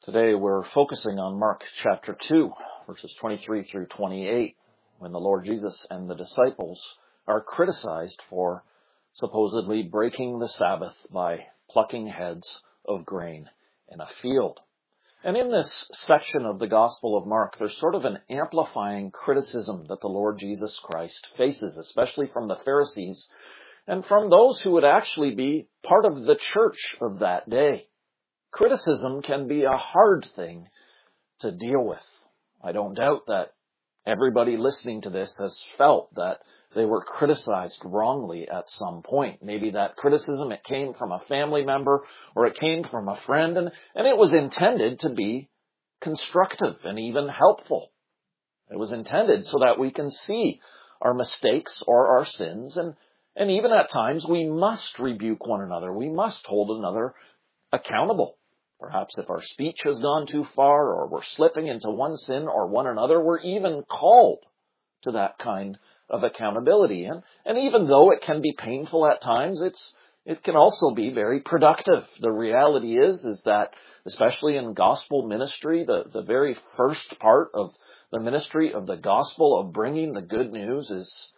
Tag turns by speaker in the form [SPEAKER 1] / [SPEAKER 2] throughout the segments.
[SPEAKER 1] Today we're focusing on Mark chapter 2, verses 23 through 28, when the Lord Jesus and the disciples are criticized for supposedly breaking the Sabbath by plucking heads of grain in a field. And in this section of the Gospel of Mark, there's sort of an amplifying criticism that the Lord Jesus Christ faces, especially from the Pharisees and from those who would actually be part of the church of that day. Criticism can be a hard thing to deal with. I don't doubt that everybody listening to this has felt that they were criticized wrongly at some point. Maybe that criticism, it came from a family member or it came from a friend, and it was intended to be constructive and even helpful. It was intended so that we can see our mistakes or our sins, and even at times we must rebuke one another. We must hold another accountable. Perhaps if our speech has gone too far, or we're slipping into one sin or one another, we're even called to that kind of accountability. And even though it can be painful at times, it can also be very productive. The reality is that, especially in gospel ministry, the very first part of the ministry of the gospel, of bringing the good news,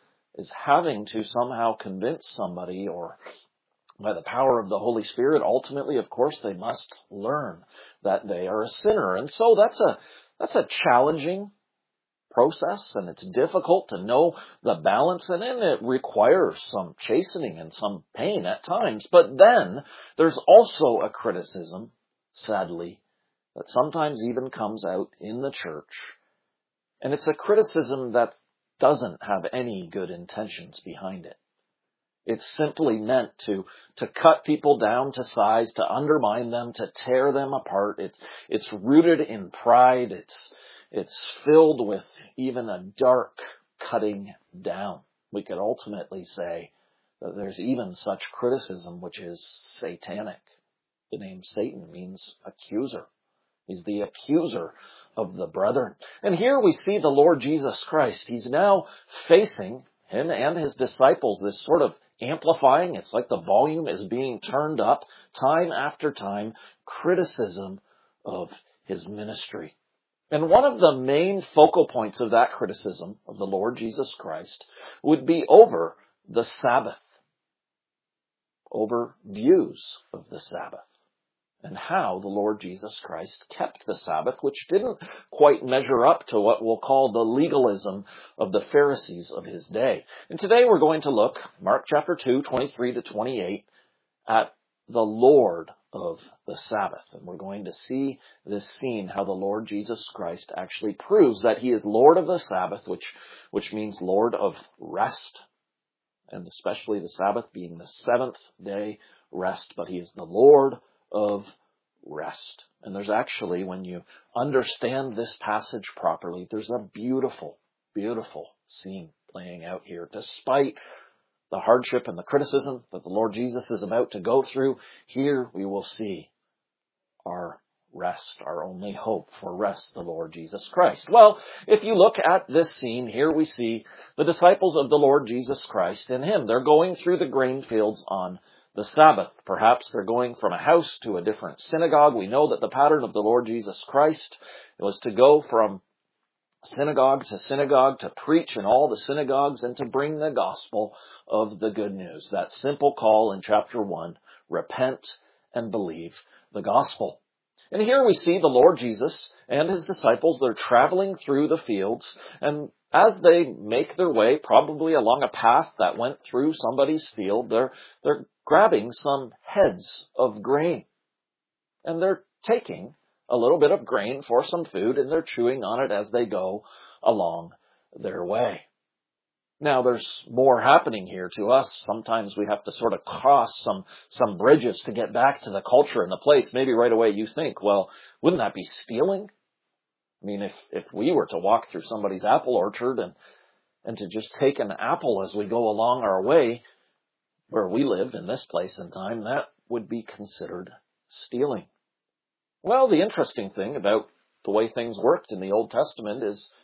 [SPEAKER 1] is having to somehow convince somebody, or by the power of the Holy Spirit, ultimately, of course, they must learn that they are a sinner. And so that's a challenging process, and it's difficult to know the balance, and then it requires some chastening and some pain at times. But then there's also a criticism, sadly, that sometimes even comes out in the church. And it's a criticism that doesn't have any good intentions behind it. It's simply meant to cut people down to size, to undermine them, to tear them apart. It's rooted in pride. It's filled with even a dark cutting down. We could ultimately say that there's even such criticism which is satanic. The name Satan means accuser. He's the accuser of the brethren. And here we see the Lord Jesus Christ. He's now facing, him and his disciples, this sort of amplifying, it's like the volume is being turned up time after time, criticism of his ministry. And one of the main focal points of that criticism of the Lord Jesus Christ would be over the Sabbath, over views of the Sabbath, and how the Lord Jesus Christ kept the Sabbath, which didn't quite measure up to what we'll call the legalism of the Pharisees of his day. And today we're going to look, Mark chapter 2, 23 to 28, at the Lord of the Sabbath. And we're going to see this scene, how the Lord Jesus Christ actually proves that he is Lord of the Sabbath, which means Lord of rest, and especially the Sabbath being the seventh day rest, but he is the Lord of rest. And there's actually, when you understand this passage properly, there's a beautiful, beautiful scene playing out here. Despite the hardship and the criticism that the Lord Jesus is about to go through, here we will see our rest, our only hope for rest, the Lord Jesus Christ. Well, if you look at this scene, here we see the disciples of the Lord Jesus Christ and him. They're going through the grain fields on the Sabbath. Perhaps they're going from a house to a different synagogue. We know that the pattern of the Lord Jesus Christ was to go from synagogue to preach in all the synagogues and to bring the gospel of the good news. That simple call in chapter 1, repent and believe the gospel. And here we see the Lord Jesus and his disciples. They're traveling through the fields, and as they make their way, probably along a path that went through somebody's field, they're grabbing some heads of grain. And they're taking a little bit of grain for some food, and they're chewing on it as they go along their way. Now, there's more happening here to us. Sometimes we have to sort of cross some bridges to get back to the culture and the place. Maybe right away you think, well, wouldn't that be stealing? I mean, if we were to walk through somebody's apple orchard and to just take an apple as we go along our way, where we live in this place and time, that would be considered stealing. Well, the interesting thing about the way things worked in the Old Testament is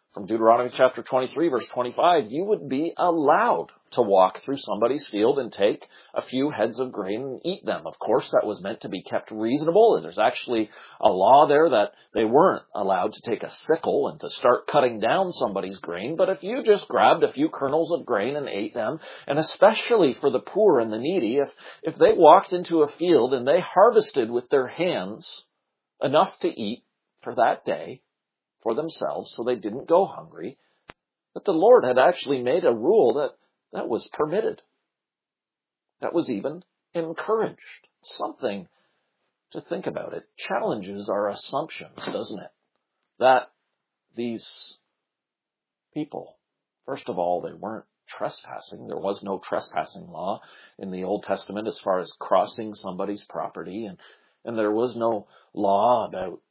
[SPEAKER 1] From Deuteronomy chapter 23, verse 25, you would be allowed to walk through somebody's field and take a few heads of grain and eat them. Of course, that was meant to be kept reasonable. There's actually a law there that they weren't allowed to take a sickle and to start cutting down somebody's grain. But if you just grabbed a few kernels of grain and ate them, and especially for the poor and the needy, if they walked into a field and they harvested with their hands enough to eat for that day, for themselves, so they didn't go hungry, but the Lord had actually made a rule that was permitted. That was even encouraged. Something to think about. It challenges our assumptions, doesn't it? That these people, first of all, they weren't trespassing. There was no trespassing law in the Old Testament as far as crossing somebody's property, and there was no law about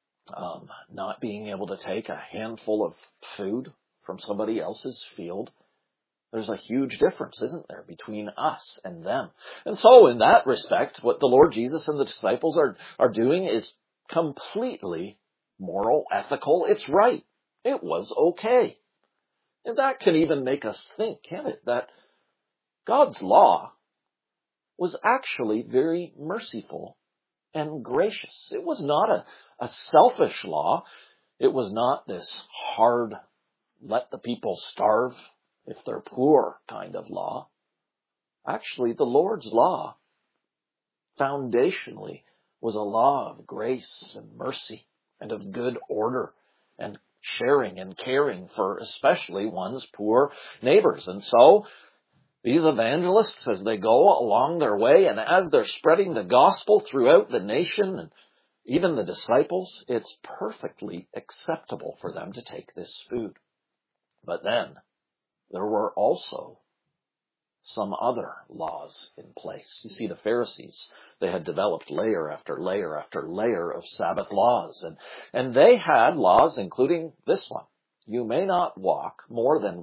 [SPEAKER 1] not being able to take a handful of food from somebody else's field. There's a huge difference, isn't there, between us and them. And so in that respect, what the Lord Jesus and the disciples are doing is completely moral, ethical. It's right. It was okay. And that can even make us think, can't it, that God's law was actually very merciful and gracious. It was not a selfish law. It was not this hard, let the people starve if they're poor kind of law. Actually, the Lord's law, foundationally, was a law of grace and mercy and of good order and sharing and caring for especially one's poor neighbors. And so, these evangelists, as they go along their way and as they're spreading the gospel throughout the nation and even the disciples, it's perfectly acceptable for them to take this food. But then there were also some other laws in place. You see, the Pharisees, they had developed layer after layer after layer of Sabbath laws. And they had laws including this one. You may not walk more than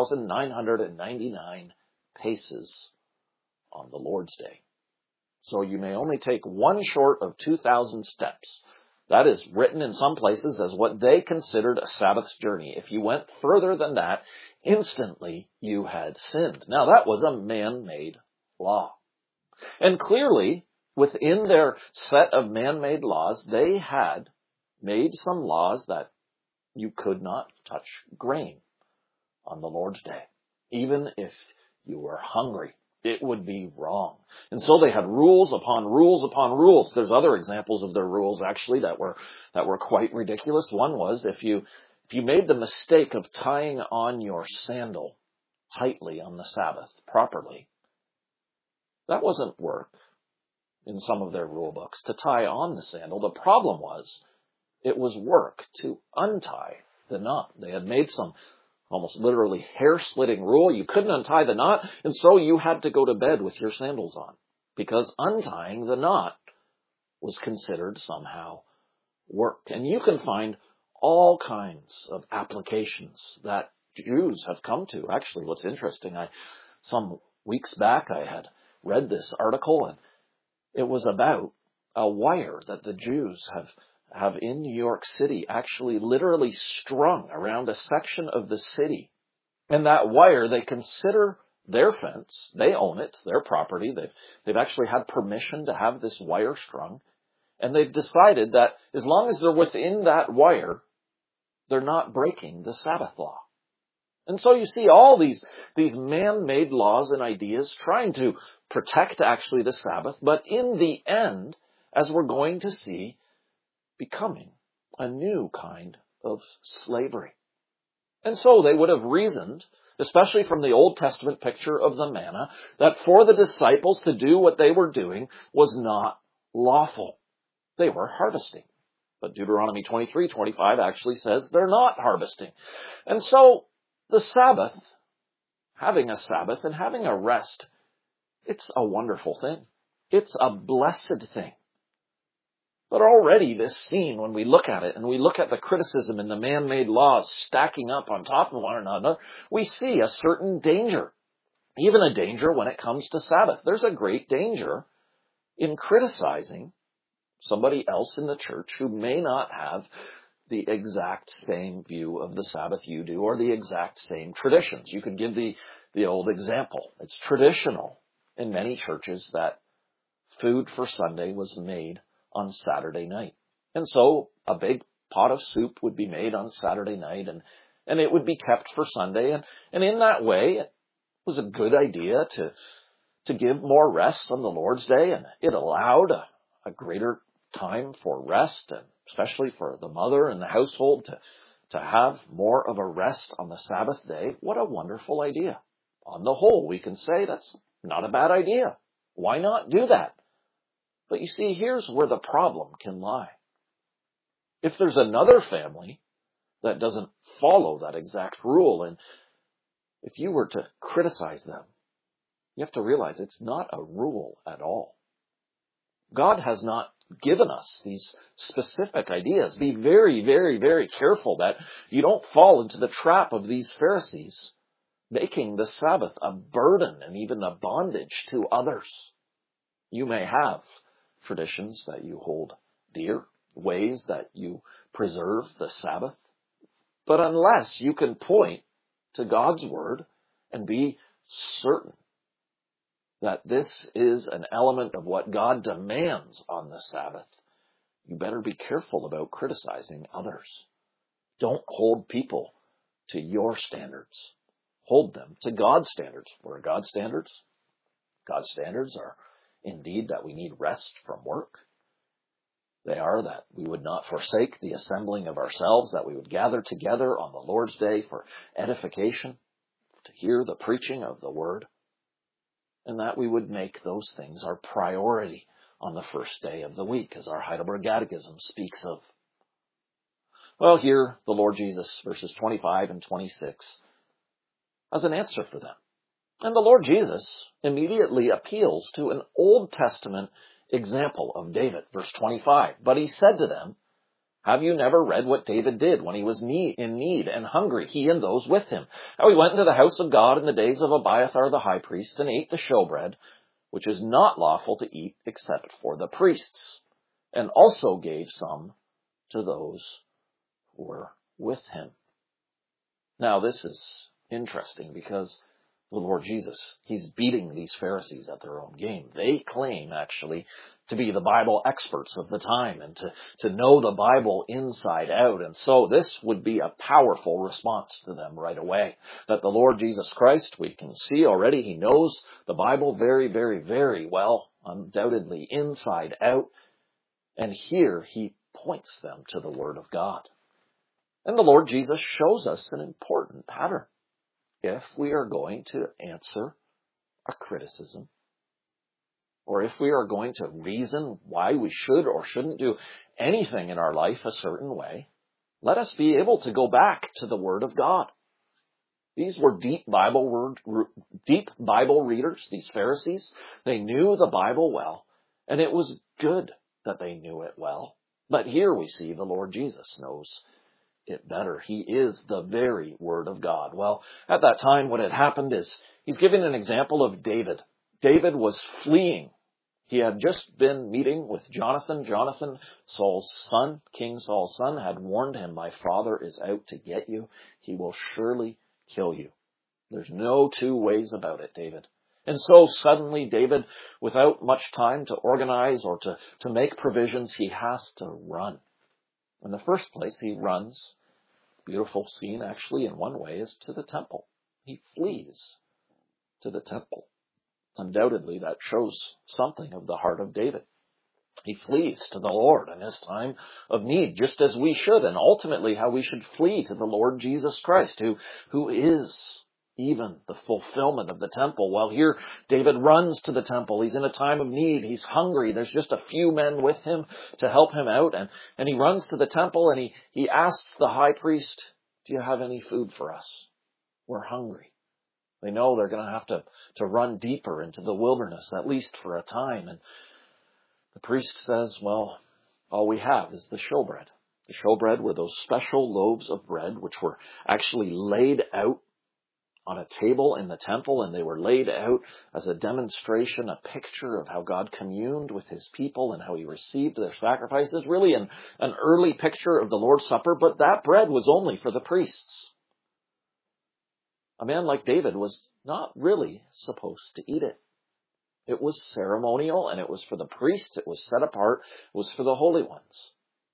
[SPEAKER 1] 1,999 paces on the Lord's Day. So you may only take one short of 2,000 steps. That is written in some places as what they considered a Sabbath's journey. If you went further than that, instantly you had sinned. Now that was a man-made law. And clearly, within their set of man-made laws, they had made some laws that you could not touch grain on the Lord's Day, even if you were hungry. It would be wrong. And so they had rules upon rules upon rules. There's other examples of their rules actually that were quite ridiculous. One was if you made the mistake of tying on your sandal tightly on the Sabbath properly, that wasn't work in some of their rule books to tie on the sandal. The problem was it was work to untie the knot. They had made some almost literally hair-splitting rule. You couldn't untie the knot, and so you had to go to bed with your sandals on, because untying the knot was considered somehow work. And you can find all kinds of applications that Jews have come to. Actually, what's interesting, some weeks back I had read this article, and it was about a wire that the Jews have in New York City actually literally strung around a section of the city. And that wire, they consider their fence. They own it. It's their property. They've actually had permission to have this wire strung. And they've decided that as long as they're within that wire, they're not breaking the Sabbath law. And so you see all these man-made laws and ideas trying to protect actually the Sabbath, but in the end, as we're going to see, becoming a new kind of slavery. And so they would have reasoned, especially from the Old Testament picture of the manna, that for the disciples to do what they were doing was not lawful. They were harvesting. But Deuteronomy 23:25 actually says they're not harvesting. And so the Sabbath, having a Sabbath and having a rest, it's a wonderful thing. It's a blessed thing. But already this scene, when we look at it and we look at the criticism and the man-made laws stacking up on top of one another, we see a certain danger, even a danger when it comes to Sabbath. There's a great danger in criticizing somebody else in the church who may not have the exact same view of the Sabbath you do, or the exact same traditions. You could give the old example. It's traditional in many churches that food for Sunday was made on Saturday night. And so a big pot of soup would be made on Saturday night, and it would be kept for Sunday. And in that way, it was a good idea to give more rest on the Lord's Day, and it allowed a greater time for rest, and especially for the mother and the household to have more of a rest on the Sabbath day. What a wonderful idea. On the whole, we can say that's not a bad idea. Why not do that? But you see, here's where the problem can lie. If there's another family that doesn't follow that exact rule, and if you were to criticize them, you have to realize it's not a rule at all. God has not given us these specific ideas. Be very, very, very careful that you don't fall into the trap of these Pharisees, making the Sabbath a burden and even a bondage to others. You may have traditions that you hold dear, ways that you preserve the Sabbath, but unless you can point to God's Word and be certain that this is an element of what God demands on the Sabbath, you better be careful about criticizing others. Don't hold people to your standards. Hold them to God's standards. What are God's standards? God's standards are indeed that we need rest from work. They are that we would not forsake the assembling of ourselves, that we would gather together on the Lord's Day for edification, to hear the preaching of the Word, and that we would make those things our priority on the first day of the week, as our Heidelberg Catechism speaks of. Well, here, the Lord Jesus, verses 25 and 26, has an answer for them. And the Lord Jesus immediately appeals to an Old Testament example of David. Verse 25, but he said to them, have you never read what David did when he was in need and hungry, he and those with him? How he went into the house of God in the days of Abiathar the high priest and ate the showbread, which is not lawful to eat except for the priests, and also gave some to those who were with him. Now this is interesting because the Lord Jesus, he's beating these Pharisees at their own game. They claim, actually, to be the Bible experts of the time and to know the Bible inside out. And so this would be a powerful response to them right away. That the Lord Jesus Christ, we can see already, he knows the Bible very, very, very well, undoubtedly inside out. And here he points them to the Word of God. And the Lord Jesus shows us an important pattern. If we are going to answer a criticism, or if we are going to reason why we should or shouldn't do anything in our life a certain way, let us be able to go back to the Word of God. These were deep Bible readers, these Pharisees. They knew the Bible well, and it was good that they knew it well. But here we see the Lord Jesus knows it better. He is the very Word of God. Well, at that time, what had happened is he's giving an example of David. David was fleeing. He had just been meeting with Jonathan. Jonathan, Saul's son, King Saul's son, had warned him, my father is out to get you. He will surely kill you. There's no two ways about it, David. And so suddenly David, without much time to organize or to make provisions, he has to run. In the first place, he runs, beautiful scene actually in one way, is to the temple. He flees to the temple. Undoubtedly, that shows something of the heart of David. He flees to the Lord in his time of need, just as we should, and ultimately how we should flee to the Lord Jesus Christ, who is even the fulfillment of the temple. Well, here David runs to the temple. He's in a time of need. He's hungry. There's just a few men with him to help him out. And he runs to the temple and he asks the high priest, do you have any food for us? We're hungry. They know they're going to have to run deeper into the wilderness, at least for a time. And the priest says, well, all we have is the showbread. The showbread were those special loaves of bread which were actually laid out on a table in the temple, and they were laid out as a demonstration, a picture of how God communed with his people and how he received their sacrifices, really an early picture of the Lord's Supper, but that bread was only for the priests. A man like David was not really supposed to eat it. It was ceremonial, and it was for the priests. It was set apart. It was for the holy ones.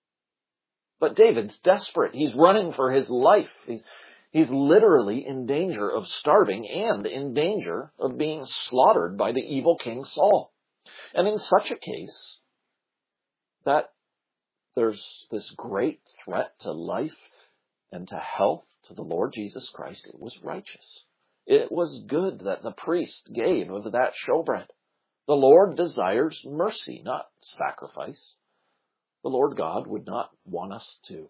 [SPEAKER 1] But David's desperate. He's running for his life. He's literally in danger of starving and in danger of being slaughtered by the evil King Saul. And in such a case, that there's this great threat to life and to health to the Lord Jesus Christ, it was righteous. It was good that the priest gave of that showbread. The Lord desires mercy, not sacrifice. The Lord God would not want us to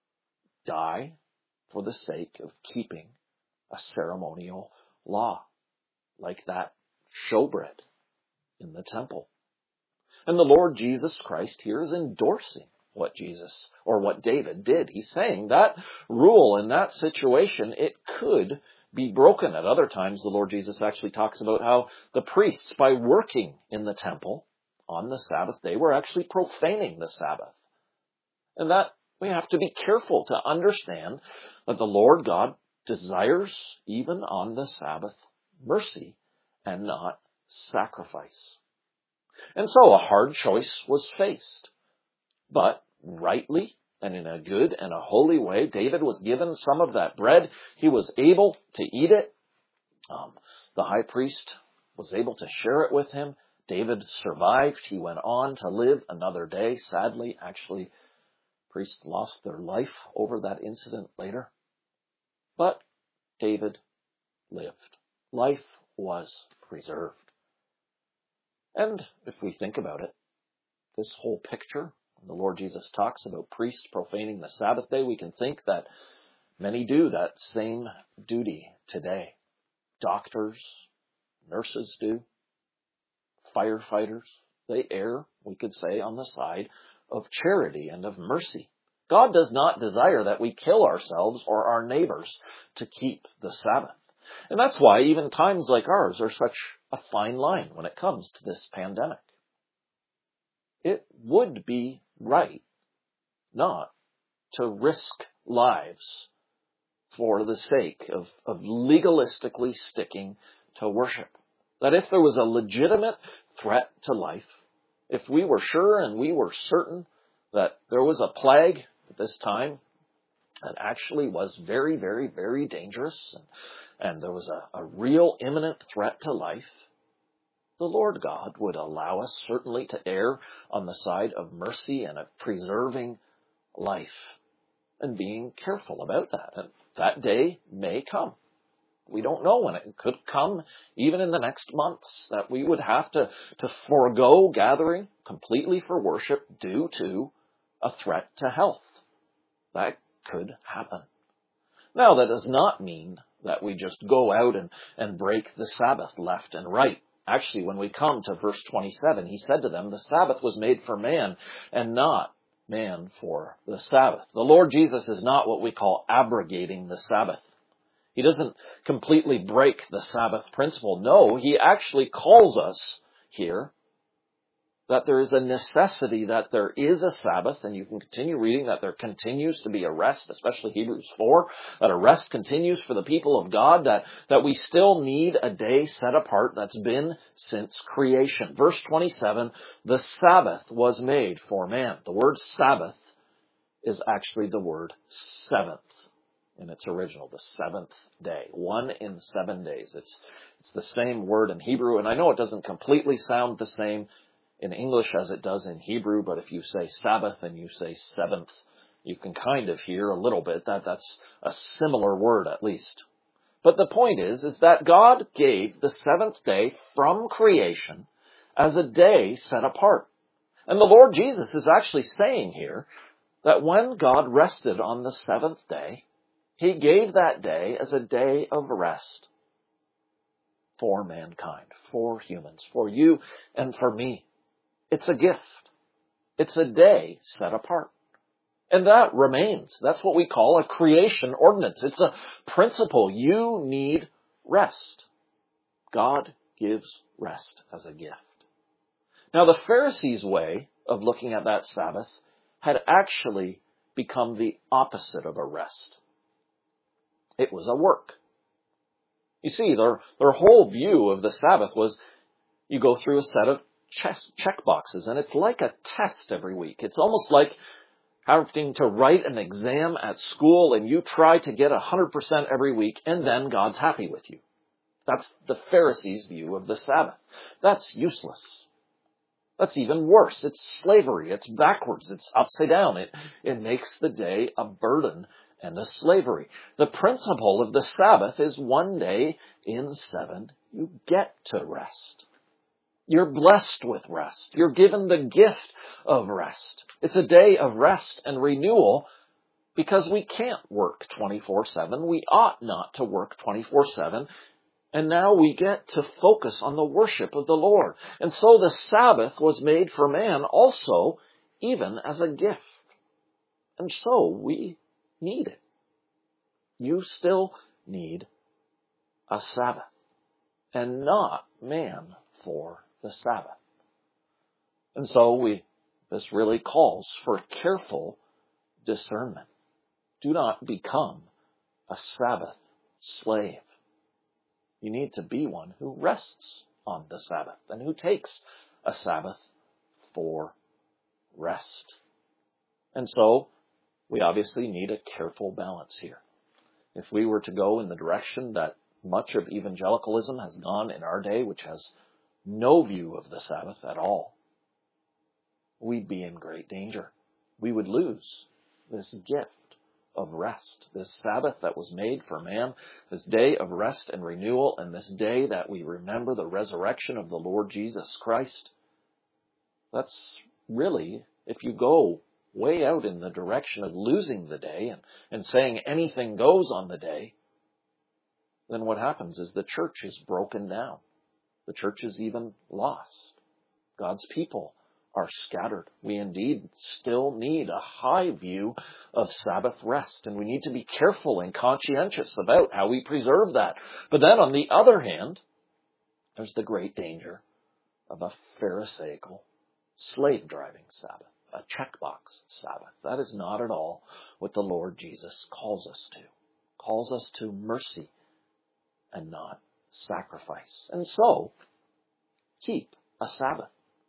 [SPEAKER 1] die for the sake of keeping a ceremonial law like that showbread in the temple. And the Lord Jesus Christ here is endorsing what Jesus or what David did. He's saying that rule in that situation, it could be broken. At other times, the Lord Jesus actually talks about how the priests, by working in the temple on the Sabbath, they were actually profaning the Sabbath. And that we have to be careful to understand that the Lord God desires, even on the Sabbath, mercy and not sacrifice. And so a hard choice was faced. But rightly and in a good and a holy way, David was given some of that bread. He was able to eat it. The high priest was able to share it with him. David survived. He went on to live another day. Sadly, actually, priests lost their life over that incident later. But David lived. Life was preserved. And if we think about it, this whole picture, when the Lord Jesus talks about priests profaning the Sabbath day, we can think that many do that same duty today. Doctors, nurses do. Firefighters, they err, we could say, on the side of charity and of mercy. God does not desire that we kill ourselves or our neighbors to keep the Sabbath. And that's why even times like ours are such a fine line when it comes to this pandemic. It would be right not to risk lives for the sake of legalistically sticking to worship. That if there was a legitimate threat to life, if we were sure and we were certain that there was a plague at this time that actually was very, very, very dangerous, and there was a real imminent threat to life, the Lord God would allow us certainly to err on the side of mercy and of preserving life and being careful about that. And that day may come. We don't know when it could come, even in the next months, that we would have to forego gathering completely for worship due to a threat to health. That could happen. Now, that does not mean that we just go out and break the Sabbath left and right. Actually, when we come to verse 27, he said to them, the Sabbath was made for man and not man for the Sabbath. The Lord Jesus is not what we call abrogating the Sabbath. He doesn't completely break the Sabbath principle. No, he actually calls us here that there is a necessity that there is a Sabbath, and you can continue reading that there continues to be a rest, especially Hebrews 4, that a rest continues for the people of God, that we still need a day set apart that's been since creation. Verse 27, the Sabbath was made for man. The word Sabbath is actually the word seventh in its original, the seventh day. 1 in 7 days. It's the same word in Hebrew, and I know it doesn't completely sound the same in English as it does in Hebrew, but if you say Sabbath and you say seventh, you can kind of hear a little bit that that's a similar word at least. But the point is that God gave the seventh day from creation as a day set apart. And the Lord Jesus is actually saying here that when God rested on the seventh day, he gave that day as a day of rest for mankind, for humans, for you and for me. It's a gift. It's a day set apart. And that remains. That's what we call a creation ordinance. It's a principle. You need rest. God gives rest as a gift. Now, the Pharisees' way of looking at that Sabbath had actually become the opposite of a rest. It was a work. You see, their whole view of the Sabbath was you go through a set of check boxes, and it's like a test every week. It's almost like having to write an exam at school, and you try to get 100% every week, and then God's happy with you. That's the Pharisees' view of the Sabbath. That's useless. That's even worse. It's slavery. It's backwards. It's upside down. It makes the day a burden and a slavery. The principle of the Sabbath is one day in 7, you get to rest. You're blessed with rest. You're given the gift of rest. It's a day of rest and renewal because we can't work 24/7. We ought not to work 24/7. And now we get to focus on the worship of the Lord. And so the Sabbath was made for man also, even as a gift. And so we need it. You still need a Sabbath, and not man for the Sabbath. And so this really calls for careful discernment. Do not become a Sabbath slave. You need to be one who rests on the Sabbath and who takes a Sabbath for rest. And so we obviously need a careful balance here. If we were to go in the direction that much of evangelicalism has gone in our day, which has no view of the Sabbath at all, we'd be in great danger. We would lose this gift of rest, this Sabbath that was made for man, this day of rest and renewal, and this day that we remember the resurrection of the Lord Jesus Christ. That's really, if you go way out in the direction of losing the day and saying anything goes on the day, then what happens is the church is broken down. The church is even lost. God's people are scattered. We indeed still need a high view of Sabbath rest, and we need to be careful and conscientious about how we preserve that. But then on the other hand, there's the great danger of a Pharisaical slave-driving Sabbath, a checkbox Sabbath. That is not at all what the Lord Jesus calls us to. Calls us to mercy and not sacrifice. And so, keep a Sabbath.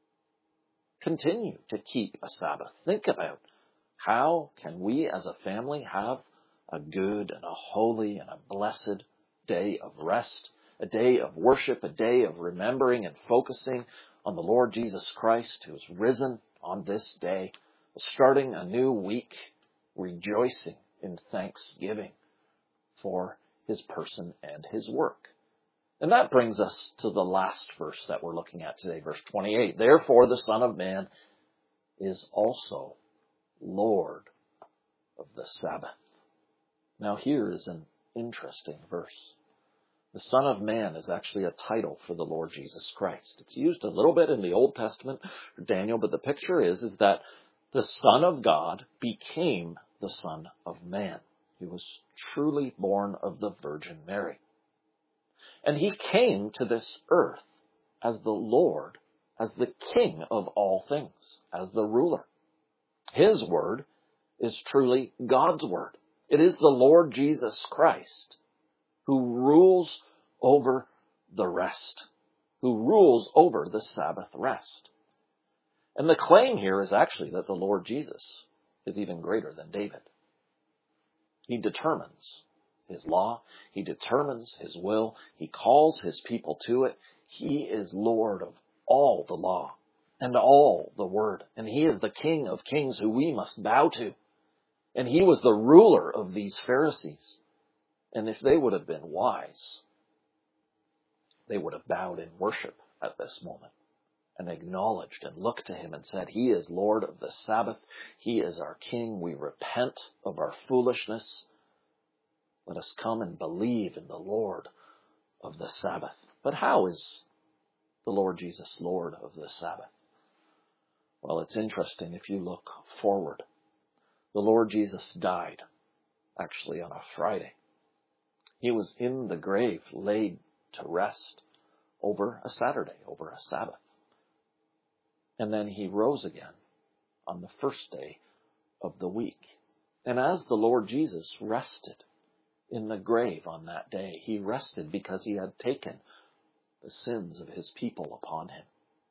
[SPEAKER 1] Continue to keep a Sabbath. Think about how can we as a family have a good and a holy and a blessed day of rest, a day of worship, a day of remembering and focusing on the Lord Jesus Christ who is risen on this day, starting a new week, rejoicing in thanksgiving for his person and his work. And that brings us to the last verse that we're looking at today, verse 28. Therefore the Son of Man is also Lord of the Sabbath. Now here is an interesting verse. The Son of Man is actually a title for the Lord Jesus Christ. It's used a little bit in the Old Testament for Daniel, but the picture is that the Son of God became the Son of Man. He was truly born of the Virgin Mary. And he came to this earth as the Lord, as the King of all things, as the ruler. His word is truly God's word. It is the Lord Jesus Christ who rules over the rest, who rules over the Sabbath rest. And the claim here is actually that the Lord Jesus is even greater than David. He determines his law. He determines his will. He calls his people to it. He is Lord of all the law and all the word. And he is the King of kings who we must bow to. And he was the ruler of these Pharisees. And if they would have been wise, they would have bowed in worship at this moment and acknowledged and looked to him and said, he is Lord of the Sabbath. He is our King. We repent of our foolishness. Let us come and believe in the Lord of the Sabbath. But how is the Lord Jesus Lord of the Sabbath? Well, it's interesting if you look forward. The Lord Jesus died, actually on a Friday. He was in the grave, laid to rest over a Saturday, over a Sabbath. And then he rose again on the first day of the week. And as the Lord Jesus rested in the grave on that day, he rested because he had taken the sins of his people upon him.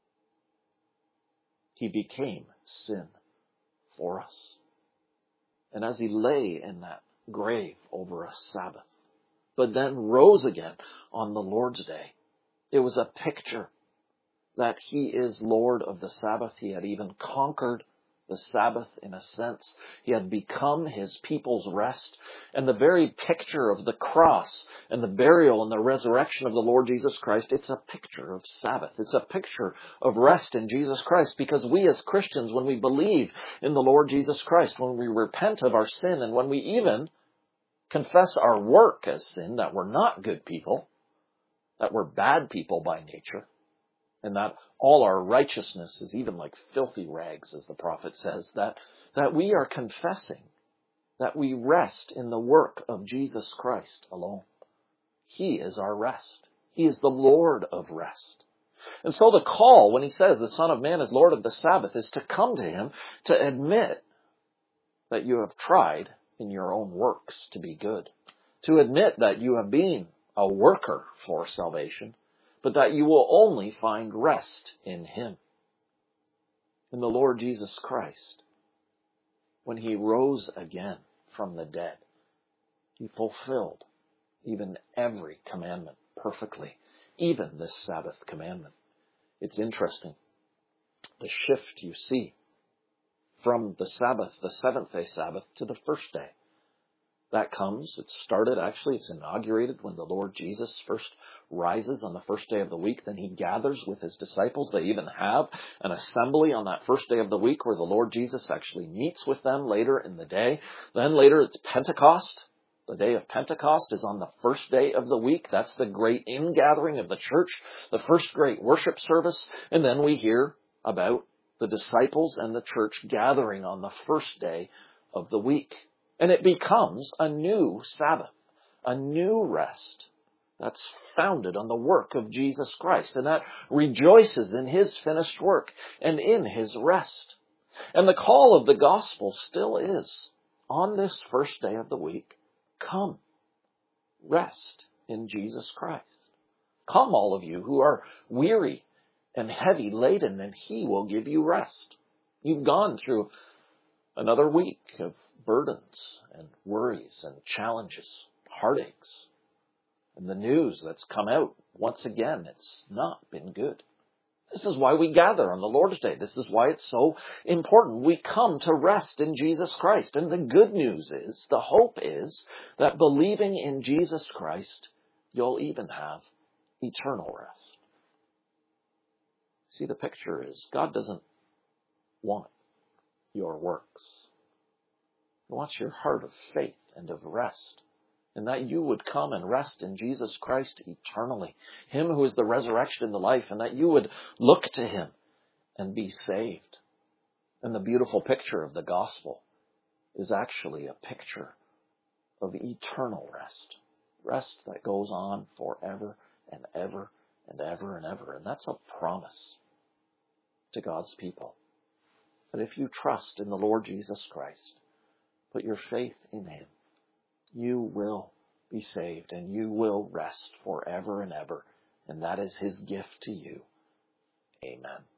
[SPEAKER 1] He became sin for us. And as he lay in that grave over a Sabbath, but then rose again on the Lord's day, it was a picture that he is Lord of the Sabbath. He had even conquered the Sabbath in a sense. He had become his people's rest. And the very picture of the cross and the burial and the resurrection of the Lord Jesus Christ, it's a picture of Sabbath. It's a picture of rest in Jesus Christ, because we as Christians, when we believe in the Lord Jesus Christ, when we repent of our sin, and when we even confess our work as sin, that we're not good people, that we're bad people by nature, and that all our righteousness is even like filthy rags, as the prophet says, that we are confessing that we rest in the work of Jesus Christ alone. He is our rest. He is the Lord of rest. And so the call, when he says the Son of Man is Lord of the Sabbath, is to come to him, to admit that you have tried in your own works to be good, to admit that you have been a worker for salvation, but that you will only find rest in him. In the Lord Jesus Christ, when he rose again from the dead, he fulfilled even every commandment perfectly, even this Sabbath commandment. It's interesting, the shift you see from the Sabbath, the seventh-day Sabbath, to the first day. That comes, it's inaugurated when the Lord Jesus first rises on the first day of the week. Then he gathers with his disciples. They even have an assembly on that first day of the week where the Lord Jesus actually meets with them later in the day. Then later it's Pentecost. The day of Pentecost is on the first day of the week. That's the great ingathering of the church, the first great worship service. And then we hear about the disciples and the church gathering on the first day of the week. And it becomes a new Sabbath, a new rest that's founded on the work of Jesus Christ, and that rejoices in his finished work and in his rest. And the call of the gospel still is, on this first day of the week, come, rest in Jesus Christ. Come, all of you who are weary and heavy laden, and he will give you rest. You've gone through another week of burdens and worries and challenges, heartaches. And the news that's come out, once again, it's not been good. This is why we gather on the Lord's Day. This is why it's so important. We come to rest in Jesus Christ. And the good news is, the hope is, that believing in Jesus Christ, you'll even have eternal rest. See, the picture is, God doesn't want your works. He wants your heart of faith and of rest, and that you would come and rest in Jesus Christ eternally, him who is the resurrection and the life, and that you would look to him and be saved. And the beautiful picture of the gospel is actually a picture of eternal rest, rest that goes on forever and ever and ever and ever. And that's a promise to God's people, that if you trust in the Lord Jesus Christ, put your faith in him, you will be saved and you will rest forever and ever. And that is his gift to you. Amen.